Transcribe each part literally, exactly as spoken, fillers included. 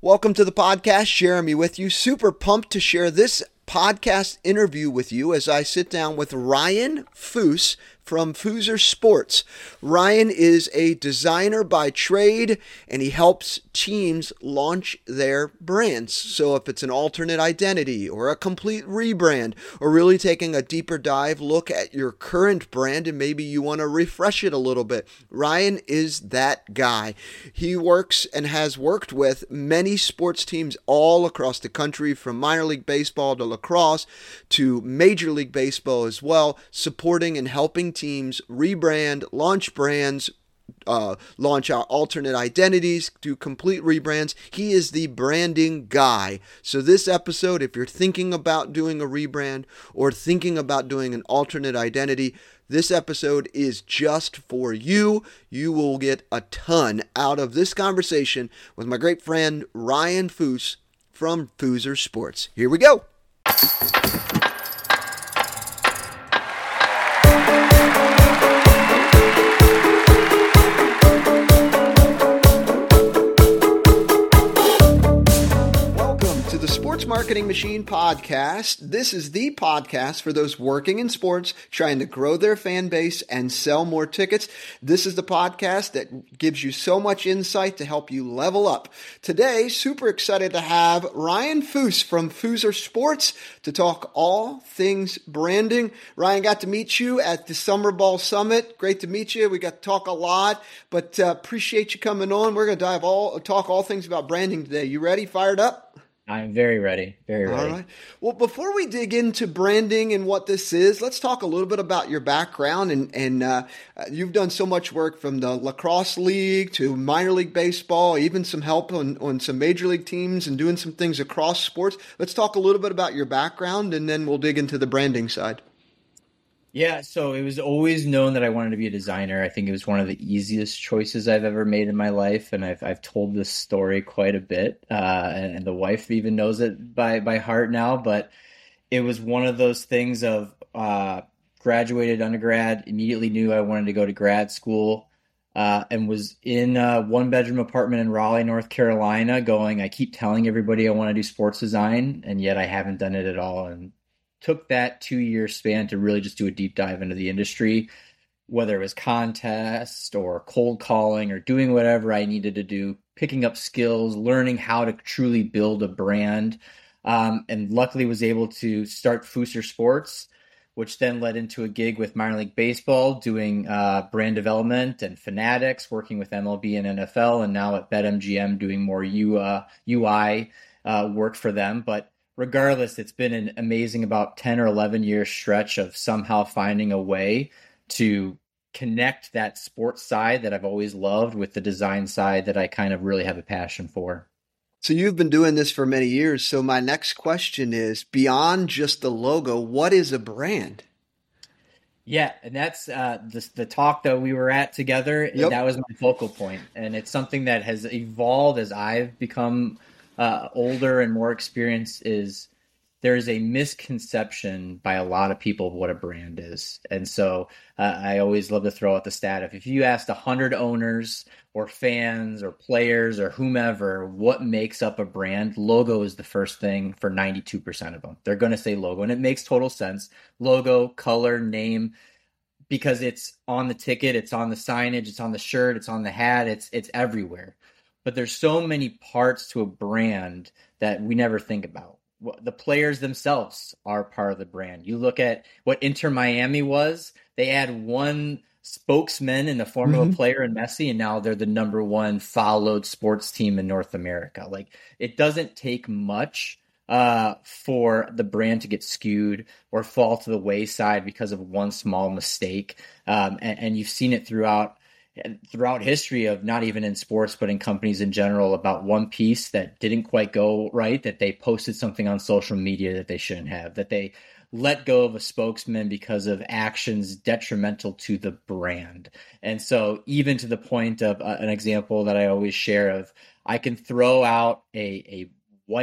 Welcome to the podcast. Jeremy with you. Super pumped to share this podcast interview with you as I sit down with Ryan Foose from Fooser Sports. Ryan is a designer by trade, and he helps teams launch their brands. So if it's an alternate identity or a complete rebrand, or really taking a deeper dive look at your current brand and maybe you want to refresh it a little bit, Ryan is that guy. He works and has worked with many sports teams all across the country, from minor league baseball to lacrosse to Major League Baseball as well, supporting and helping teams rebrand, launch brands, uh, launch our alternate identities, do complete rebrands. He is the branding guy. So this episode, if you're thinking about doing a rebrand or thinking about doing an alternate identity, this episode is just for you. You will get a ton out of this conversation with my great friend Ryan Foose from Fooser Sports. Here we go. Sports Marketing Machine podcast. This is the podcast for those working in sports, trying to grow their fan base and sell more tickets. This is the podcast that gives you so much insight to help you level up. Today, super excited to have Ryan Foose from Fooser Sports to talk all things branding. Ryan, got to meet you at the Summer Ball Summit. Great to meet you. We got to talk a lot, but uh, appreciate you coming on. We're going to dive all talk all things about branding today. You ready? Fired up? I'm very ready, very ready. All right. Well, before we dig into branding and what this is, let's talk a little bit about your background. And, and uh, you've done so much work from the lacrosse league to minor league baseball, even some help on, on some major league teams and doing some things across sports. Let's talk a little bit about your background, and then we'll dig into the branding side. Yeah, so it was always known that I wanted to be a designer. I think it was one of the easiest choices I've ever made in my life, and I've I've told this story quite a bit, uh, and, and the wife even knows it by by heart now. But it was one of those things of uh, graduated undergrad, immediately knew I wanted to go to grad school, uh, and was in a one bedroom apartment in Raleigh, North Carolina, going, I keep telling everybody I want to do sports design, and yet I haven't done it at all. And took that two-year span to really just do a deep dive into the industry, whether it was contest or cold calling or doing whatever I needed to do, picking up skills, learning how to truly build a brand, um, and luckily was able to start Fooser Sports, which then led into a gig with minor league baseball, doing uh, brand development and Fanatics, working with M L B and N F L, and now at BetMGM doing more U, uh, U I uh, work for them. But regardless, it's been an amazing about ten or eleven year stretch of somehow finding a way to connect that sports side that I've always loved with the design side that I kind of really have a passion for. So you've been doing this for many years. So my next question is, beyond just the logo, what is a brand? Yeah, and that's uh, the, the talk that we were at together. Yep. That was my focal point. And it's something that has evolved as I've become Uh, older and more experienced. Is there's a misconception by a lot of people of what a brand is. And so uh, I always love to throw out the stat of, if you asked one hundred owners or fans or players or whomever what makes up a brand, logo is the first thing for ninety-two percent of them. They're going to say logo, and it makes total sense. Logo, color, name, because it's on the ticket, it's on the signage, it's on the shirt, it's on the hat, it's it's everywhere. But there's so many parts to a brand that we never think about. The players themselves are part of the brand. You look at what Inter Miami was, they had one spokesman in the form mm-hmm. of a player in Messi, and now they're the number one followed sports team in North America. Like, it doesn't take much uh, for the brand to get skewed or fall to the wayside because of one small mistake. Um, and, and you've seen it throughout throughout history of not even in sports, but in companies in general, about one piece that didn't quite go right, that they posted something on social media that they shouldn't have, that they let go of a spokesman because of actions detrimental to the brand. And so even to the point of uh, an example that I always share of, I can throw out a, a white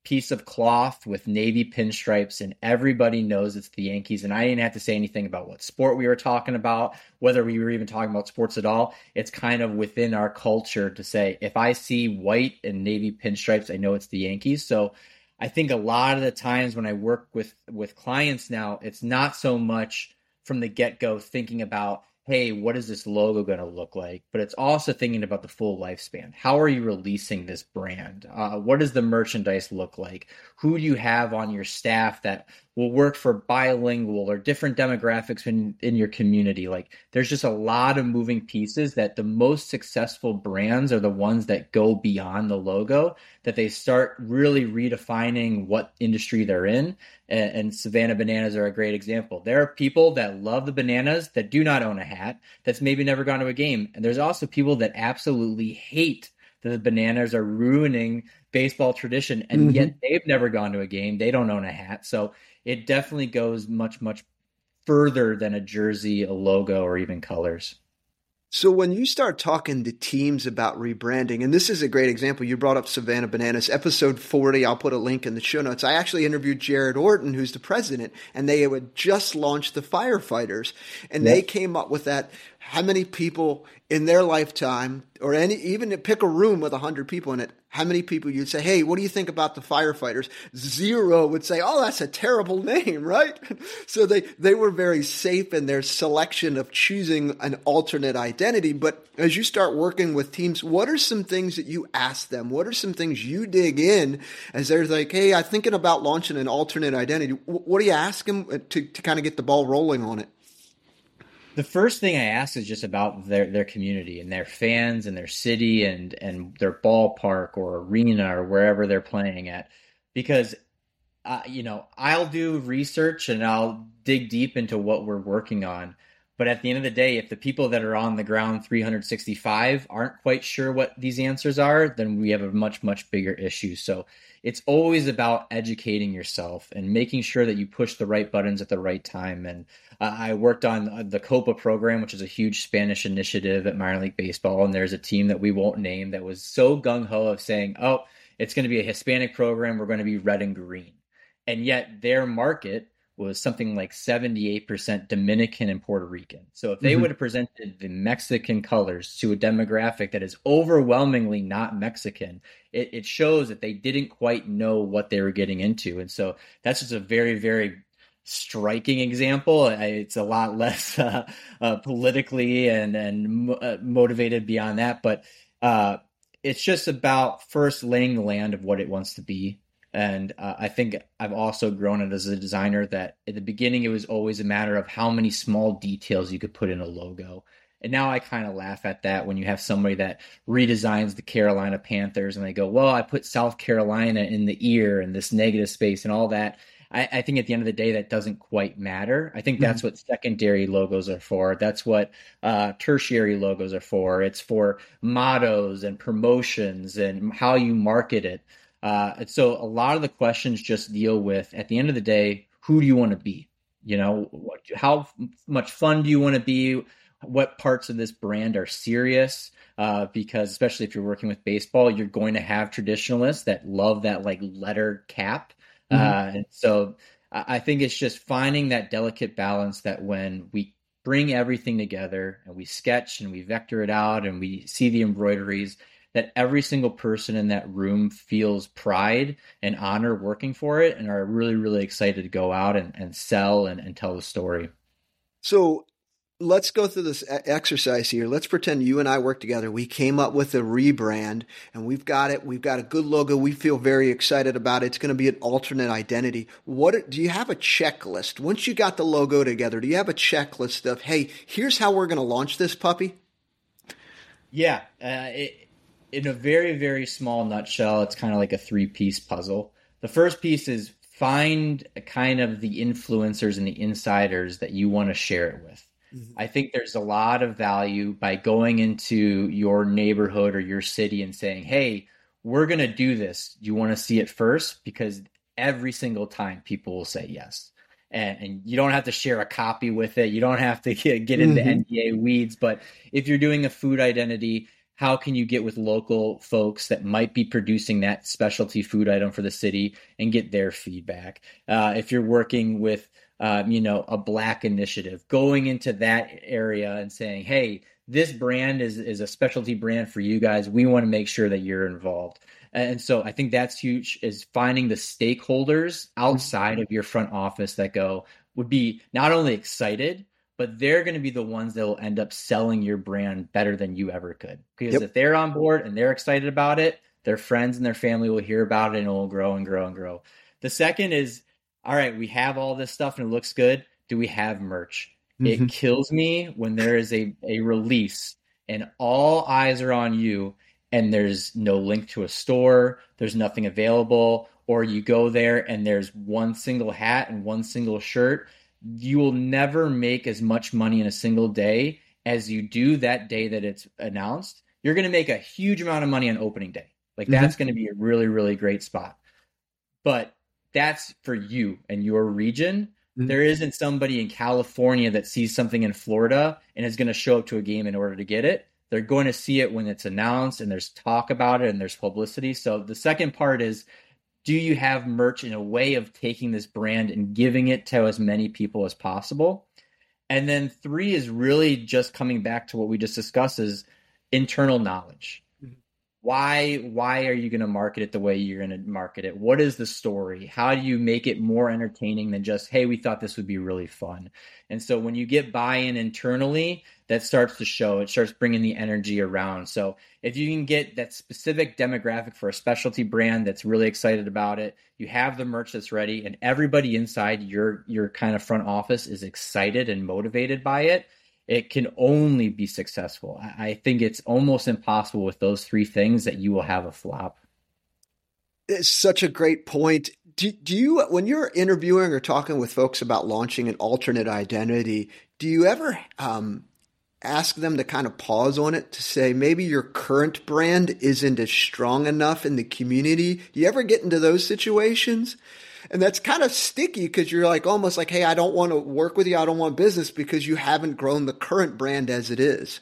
piece of cloth with navy pinstripes, and everybody knows it's the Yankees. And I didn't have to say anything about what sport we were talking about, whether we were even talking about sports at all. It's kind of within our culture to say, if I see white and navy pinstripes, I know it's the Yankees. So I think a lot of the times when I work with, with clients now, it's not so much from the get-go thinking about, hey, what is this logo going to look like? But it's also thinking about the full lifespan. How are you releasing this brand? Uh, what does the merchandise look like? Who do you have on your staff that will work for bilingual or different demographics in, in your community? Like, there's just a lot of moving pieces that the most successful brands are the ones that go beyond the logo, that they start really redefining what industry they're in. And, and Savannah Bananas are a great example. There are people that love the bananas that do not own a hat, that's maybe never gone to a game. And there's also people that absolutely hate that the bananas are ruining baseball tradition, and mm-hmm. yet they've never gone to a game. They don't own a hat. So it definitely goes much, much further than a jersey, a logo, or even colors. So when you start talking to teams about rebranding, and this is a great example, you brought up Savannah Bananas, episode forty, I'll put a link in the show notes. I actually interviewed Jared Orton, who's the president, and they had just launched the Firefighters, and yep. they came up with that. How many people in their lifetime, or any, even pick a room with one hundred people in it, how many people you'd say, hey, what do you think about the Firefighters? Zero would say, oh, that's a terrible name, right? So they, they were very safe in their selection of choosing an alternate identity. But as you start working with teams, what are some things that you ask them? What are some things you dig in as they're like, hey, I'm thinking about launching an alternate identity. What do you ask them to, to kind of get the ball rolling on it? The first thing I ask is just about their, their community and their fans and their city and, and their ballpark or arena or wherever they're playing at. Because, uh, you know, I'll do research and I'll dig deep into what we're working on. But at the end of the day, if the people that are on the ground three hundred sixty-five aren't quite sure what these answers are, then we have a much, much bigger issue. So it's always about educating yourself and making sure that you push the right buttons at the right time. And uh, I worked on the COPA program, which is a huge Spanish initiative at minor league baseball. And there's a team that we won't name that was so gung-ho of saying, oh, it's going to be a Hispanic program. We're going to be red and green. And yet their market was something like seventy-eight percent Dominican and Puerto Rican. So if they mm-hmm. would have presented the Mexican colors to a demographic that is overwhelmingly not Mexican, it, it shows that they didn't quite know what they were getting into. And so that's just a very, very striking example. It's a lot less uh, uh, politically and, and uh, motivated beyond that. But uh, it's just about first laying the land of what it wants to be. And uh, I think I've also grown it as a designer that at the beginning, it was always a matter of how many small details you could put in a logo. And now I kind of laugh at that when you have somebody that redesigns the Carolina Panthers and they go, well, I put South Carolina in the ear and this negative space and all that. I, I think at the end of the day, that doesn't quite matter. I think that's mm-hmm. what secondary logos are for. That's what uh, tertiary logos are for. It's for mottos and promotions and how you market it. Uh, and so a lot of the questions just deal with, at the end of the day, who do you want to be? You know, what, how much fun do you want to be? What parts of this brand are serious? Uh, because especially if you're working with baseball, you're going to have traditionalists that love that like letter cap. Mm-hmm. Uh, and so I think it's just finding that delicate balance that when we bring everything together and we sketch and we vector it out and we see the embroideries, that every single person in that room feels pride and honor working for it and are really, really excited to go out and, and sell and, and tell the story. So let's go through this exercise here. Let's pretend you and I work together. We came up with a rebrand and we've got it. We've got a good logo. We feel very excited about it. It's going to be an alternate identity. What do you have a checklist? Once you got the logo together, do you have a checklist of, hey, here's how we're going to launch this puppy? Yeah. Uh, it, In a very, very small nutshell, it's kind of like a three-piece puzzle. The first piece is find kind of the influencers and the insiders that you want to share it with. Mm-hmm. I think there's a lot of value by going into your neighborhood or your city and saying, hey, we're going to do this. Do you want to see it first? Because every single time people will say yes. And, and you don't have to share a copy with it. You don't have to get, get into mm-hmm. N D A weeds. But if you're doing a food identity, how can you get with local folks that might be producing that specialty food item for the city and get their feedback? Uh, if you're working with, um, you know, a Black initiative, going into that area and saying, hey, this brand is, is a specialty brand for you guys. We want to make sure that you're involved. And so I think that's huge, is finding the stakeholders outside of your front office that go, would be not only excited, but they're going to be the ones that will end up selling your brand better than you ever could. Because yep. if they're on board and they're excited about it, their friends and their family will hear about it and it will grow and grow and grow. The second is, all right, we have all this stuff and it looks good. Do we have merch? Mm-hmm. It kills me when there is a, a release and all eyes are on you and there's no link to a store, there's nothing available, or you go there and there's one single hat and one single shirt. You will never make as much money in a single day as you do that day that it's announced. You're going to make a huge amount of money on opening day. Like mm-hmm. that's going to be a really, really great spot. But that's for you and your region. Mm-hmm. There isn't somebody in California that sees something in Florida and is going to show up to a game in order to get it. They're going to see it when it's announced and there's talk about it and there's publicity. So the second part is, do you have merch in a way of taking this brand and giving it to as many people as possible? And then three is really just coming back to what we just discussed, is internal knowledge. Mm-hmm. Why, why are you going to market it the way you're going to market it? What is the story? How do you make it more entertaining than just, hey, we thought this would be really fun? And so when you get buy-in internally, that starts to show. It starts bringing the energy around. So if you can get that specific demographic for a specialty brand that's really excited about it, you have the merch that's ready, and everybody inside your your kind of front office is excited and motivated by it, it can only be successful. I think it's almost impossible with those three things that you will have a flop. It's such a great point. Do, do you, when you're interviewing or talking with folks about launching an alternate identity, do you ever um, ask them to kind of pause on it to say maybe your current brand isn't as strong enough in the community? Do you ever get into those situations? And that's kind of sticky because you're like almost like, hey, I don't want to work with you. I don't want business because you haven't grown the current brand as it is.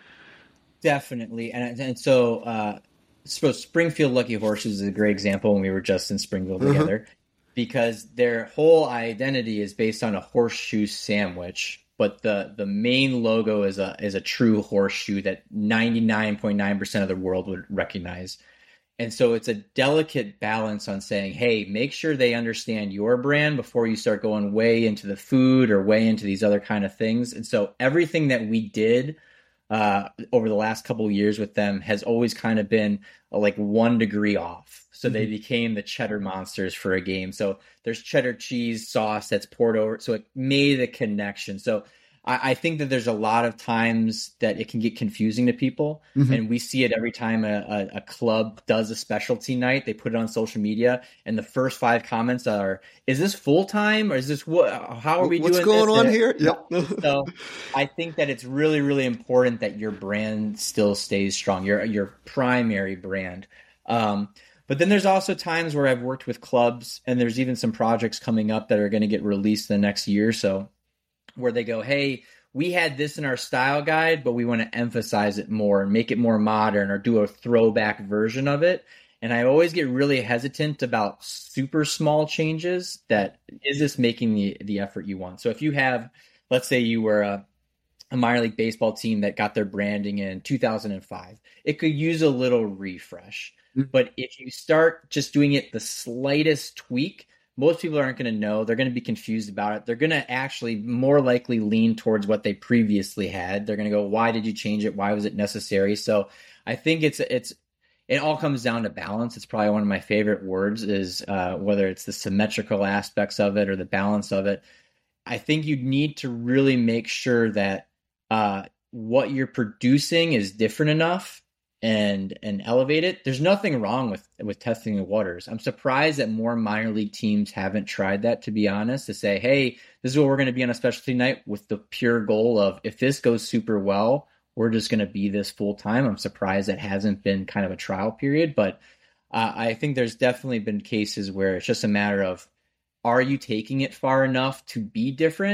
Definitely. And, and so, uh, so Springfield Lucky Horseshoes is a great example when we were just in Springfield mm-hmm. together, because their whole identity is based on a horseshoe sandwich, but the, the main logo is a is a true horseshoe that ninety-nine point nine percent of the world would recognize. And so it's a delicate balance on saying, hey, make sure they understand your brand before you start going way into the food or way into these other kind of things. And so everything that we did uh, over the last couple of years with them has always kind of been uh, like one degree off. So mm-hmm. they became the cheddar monsters for a game. So there's cheddar cheese sauce that's poured over. So it made a connection. So I, I think that there's a lot of times that it can get confusing to people. Mm-hmm. And we see it every time a, a, a club does a specialty night. They put it on social media and the first five comments are, is this full time or is this what, how are we What's doing going this? on And here? Yep. So I think that it's really, really important that your brand still stays strong, your, your primary brand. Um, But then there's also times where I've worked with clubs, and there's even some projects coming up that are going to get released the next year or so, where they go, hey, we had this in our style guide, but we want to emphasize it more and make it more modern or do a throwback version of it. And I always get really hesitant about super small changes. That is this making the, the effort you want? So if you have, let's say you were a, a minor league baseball team that got their branding in two thousand five, it could use a little refresh. But if you start just doing it the slightest tweak, most people aren't going to know. They're going to be confused about it. They're going to actually more likely lean towards what they previously had. They're going to go, why did you change it? Why was it necessary? So I think it's it's it all comes down to balance. It's probably one of my favorite words is uh, whether it's the symmetrical aspects of it or the balance of it. I think you need to really make sure that uh, what you're producing is different enough and and elevate it. There's nothing wrong with with testing the waters. I'm surprised that more minor league teams haven't tried that, to be honest, to say, hey, this is what we're going to be on a specialty night with the pure goal of, if this goes super well, we're just going to be this full time. I'm surprised that hasn't been kind of a trial period, but uh, I think there's definitely been cases where it's just a matter of, are you taking it far enough to be different?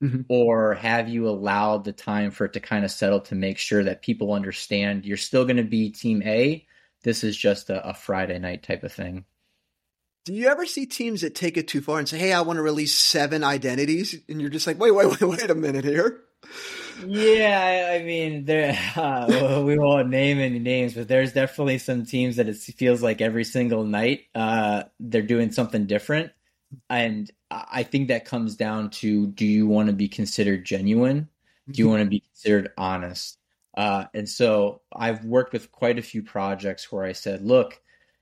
Mm-hmm. Or have you allowed the time for it to kind of settle to make sure that people understand you're still going to be team A? This is just a, a Friday night type of thing. Do you ever see teams that take it too far and say, hey, I want to release seven identities? And you're just like, wait, wait, wait, wait a minute here. Yeah, I, I mean, there uh, we won't name any names, but there's definitely some teams that it feels like every single night uh, they're doing something different. And I think that comes down to, do you want to be considered genuine? Do you want to be considered honest? Uh, and so I've worked with quite a few projects where I said, look,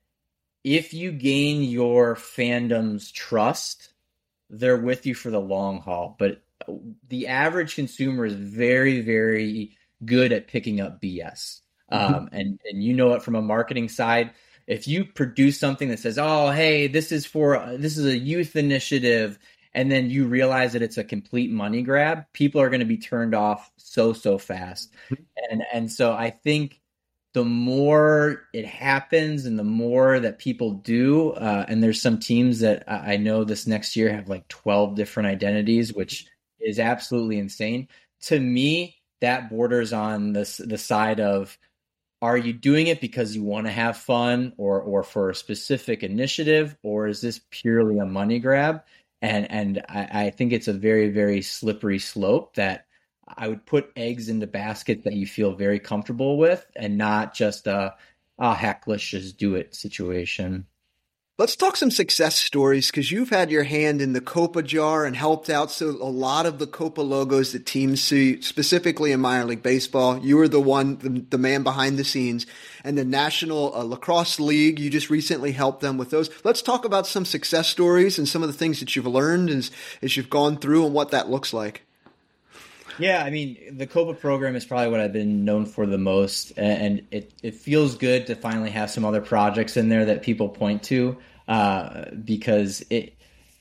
if you gain your fandom's trust, they're with you for the long haul. But the average consumer is very, very good at picking up B S. Mm-hmm. Um, and, and you know it from a marketing side. If you produce something that says, oh, hey, this is for, this is a youth initiative, and then you realize that it's a complete money grab, people are going to be turned off so, so fast. Mm-hmm. And, and so I think the more it happens and the more that people do, uh, and there's some teams that I know this next year have like twelve different identities, which is absolutely insane. To me, that borders on the, the side of, are you doing it because you want to have fun or or for a specific initiative, or is this purely a money grab? And and I, I think it's a very, very slippery slope that I would put eggs into baskets that you feel very comfortable with, and not just a, oh, heck, let's just do it situation. Let's talk some success stories, because you've had your hand in the Copa jar and helped out so a lot of the Copa logos that teams see, specifically in minor league baseball. You were the one, the, the man behind the scenes. And the National uh, Lacrosse League, you just recently helped them with those. Let's talk about some success stories and some of the things that you've learned as, as you've gone through and what that looks like. Yeah, I mean, the Copa program is probably what I've been known for the most, and it, it feels good to finally have some other projects in there that people point to, uh, because it.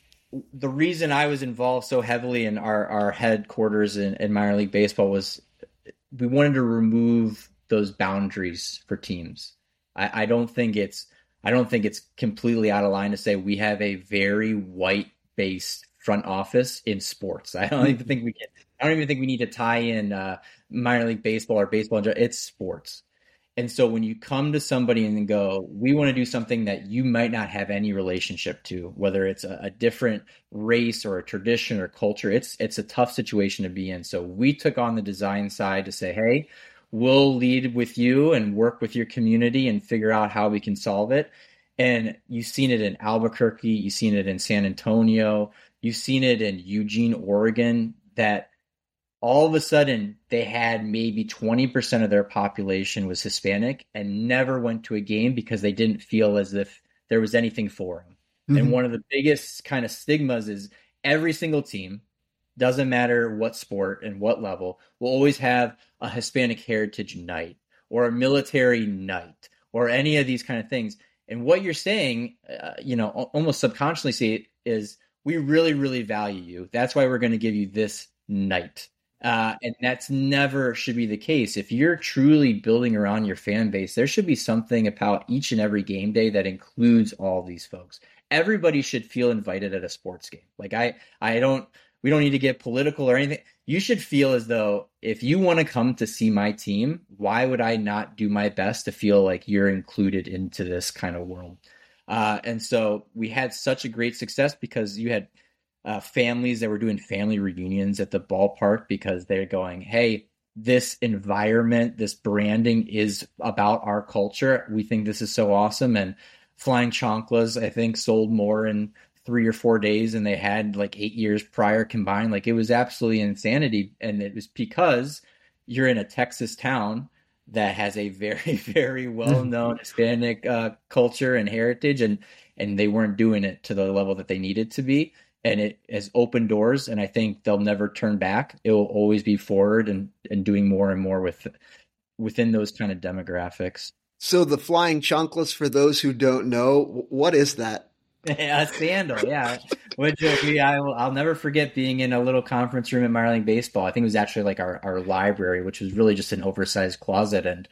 The reason I was involved so heavily in our, our headquarters in, in minor league baseball was we wanted to remove those boundaries for teams. I, I don't think it's I don't think it's completely out of line to say we have a very white-based front office in sports. I don't even think we can. I don't even think we need to tie in uh, minor league baseball or baseball in general. It's sports. And so when you come to somebody and go, we want to do something that you might not have any relationship to, whether it's a, a different race or a tradition or culture, it's it's a tough situation to be in. So we took on the design side to say, hey, we'll lead with you and work with your community and figure out how we can solve it. And you've seen it in Albuquerque, you've seen it in San Antonio, you've seen it in Eugene, Oregon, that all of a sudden they had maybe twenty percent of their population was Hispanic and never went to a game because they didn't feel as if there was anything for them. Mm-hmm. And one of the biggest kind of stigmas is every single team, doesn't matter what sport and what level, will always have a Hispanic heritage night or a military night or any of these kind of things. And what you're saying, uh, you know, almost subconsciously say is, we really, really value you. That's why we're going to give you this night. Uh, and that's never should be the case. If you're truly building around your fan base, there should be something about each and every game day that includes all these folks. Everybody should feel invited at a sports game. Like I, I don't, we don't need to get political or anything. You should feel as though if you want to come to see my team, why would I not do my best to feel like you're included into this kind of world? Uh, and so we had such a great success because you had Uh, families that were doing family reunions at the ballpark because they're going, hey, this environment, this branding is about our culture. We think this is so awesome. And Flying Chanclas, I think, sold more in three or four days than they had like eight years prior combined. Like it was absolutely insanity. And it was because you're in a Texas town that has a very, very well-known Hispanic uh, culture and heritage, and and they weren't doing it to the level that they needed to be. And it has opened doors, and I think they'll never turn back. It will always be forward and, and doing more and more with within those kind of demographics. So the Flying Chanclas, for those who don't know, what is that? A sandal, yeah. Which we, I will, I'll never forget being in a little conference room at minor league baseball. I think it was actually like our, our library, which was really just an oversized closet. And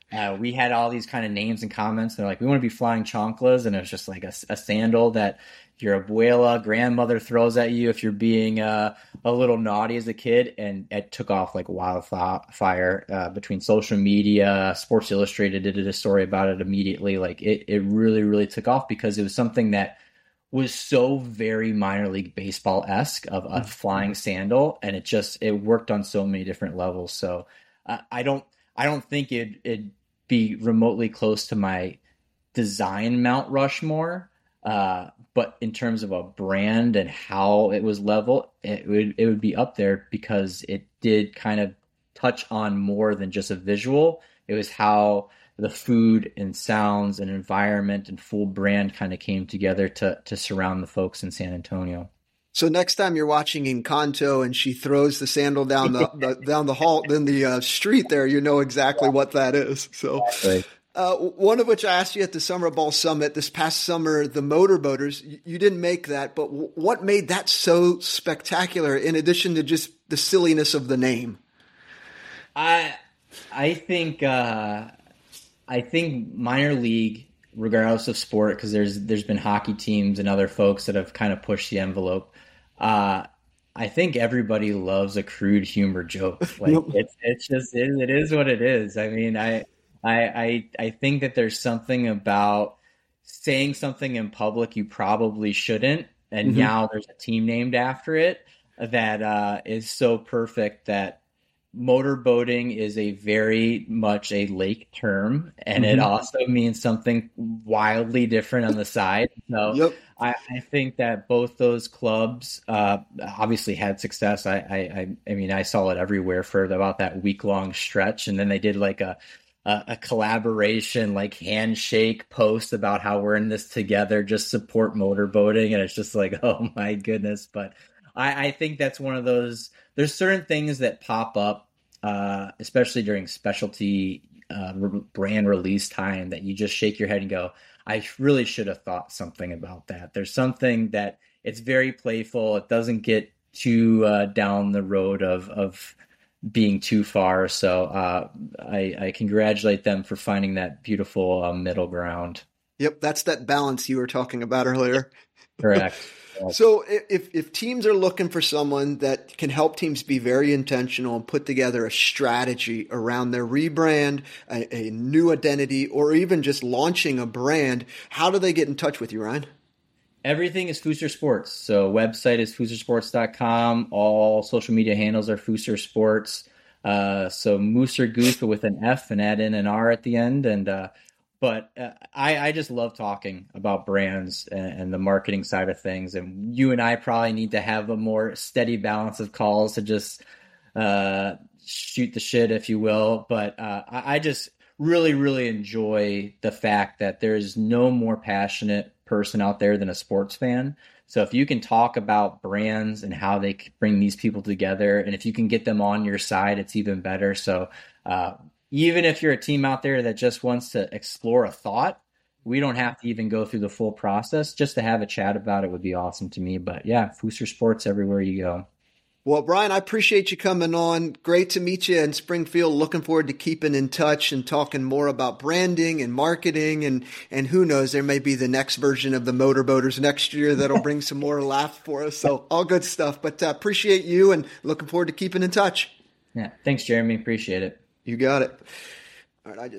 uh, we had all these kind of names and comments. They're like, we want to be flying chanclas. And it was just like a, a sandal that your abuela, grandmother throws at you if you're being uh, a little naughty as a kid. And it took off like wildfire uh, between social media. Sports Illustrated did a story about it immediately. Like it, it really, really took off because it was something that was so very minor league baseball-esque of a flying sandal. And it just, it worked on so many different levels. So uh, I don't, I don't think it, it'd be remotely close to my design Mount Rushmore. Uh, but in terms of a brand and how it was level, it would, it would be up there because it did kind of touch on more than just a visual. It was how the food and sounds and environment and full brand kind of came together to to surround the folks in San Antonio. So next time you're watching Encanto and she throws the sandal down the, the down the hall, then the uh, street there, you know exactly what that is. So, exactly. uh, one of which I asked you at the Summer Ball Summit this past summer, the Motorboaters. You, you didn't make that, but w- what made that so spectacular? In addition to just the silliness of the name, I I think. Uh... I think minor league, regardless of sport, because there's there's been hockey teams and other folks that have kind of pushed the envelope. Uh, I think everybody loves a crude humor joke. Like it's it's just it, it is what it is. I mean, I I I I think that there's something about saying something in public you probably shouldn't, and mm-hmm. now there's a team named after it that uh, is so perfect that. Motorboating is a very much a lake term, and mm-hmm. it also means something wildly different on the side. So yep. I, I think that both those clubs uh, obviously had success. I, I, I mean, I saw it everywhere for about that week long stretch, and then they did like a, a a collaboration, like handshake post about how we're in this together. Just support motorboating, and it's just like, oh my goodness, but. I, I think that's one of those, there's certain things that pop up, uh, especially during specialty uh, re- brand release time that you just shake your head and go, I really should have thought something about that. There's something that it's very playful. It doesn't get too uh, down the road of, of being too far. So uh, I, I congratulate them for finding that beautiful uh, middle ground. Yep. That's that balance you were talking about earlier. Correct. So if if teams are looking for someone that can help teams be very intentional and put together a strategy around their rebrand, a, a new identity, or even just launching a brand, how do they get in touch with you, Ryan? Everything is Fooser Sports. So website is fooser sports dot com. All social media handles are Fooser Sports. Uh, so Moose or Goose, but with an F and add in an R at the end. And uh, But uh, I, I just love talking about brands and, and the marketing side of things. And you and I probably need to have a more steady balance of calls to just uh, shoot the shit, if you will. But uh, I, I just really, really enjoy the fact that there's no more passionate person out there than a sports fan. So if you can talk about brands and how they bring these people together, and if you can get them on your side, it's even better. So uh, even if you're a team out there that just wants to explore a thought, we don't have to even go through the full process. Just to have a chat about it would be awesome to me. But yeah, Fooser Sports everywhere you go. Well, Brian, I appreciate you coming on. Great to meet you in Springfield. Looking forward to keeping in touch and talking more about branding and marketing. And, and who knows, there may be the next version of the Motorboaters next year that'll bring some more laugh for us. So all good stuff. But uh, appreciate you and looking forward to keeping in touch. Yeah. Thanks, Jeremy. Appreciate it. You got it. All right. I just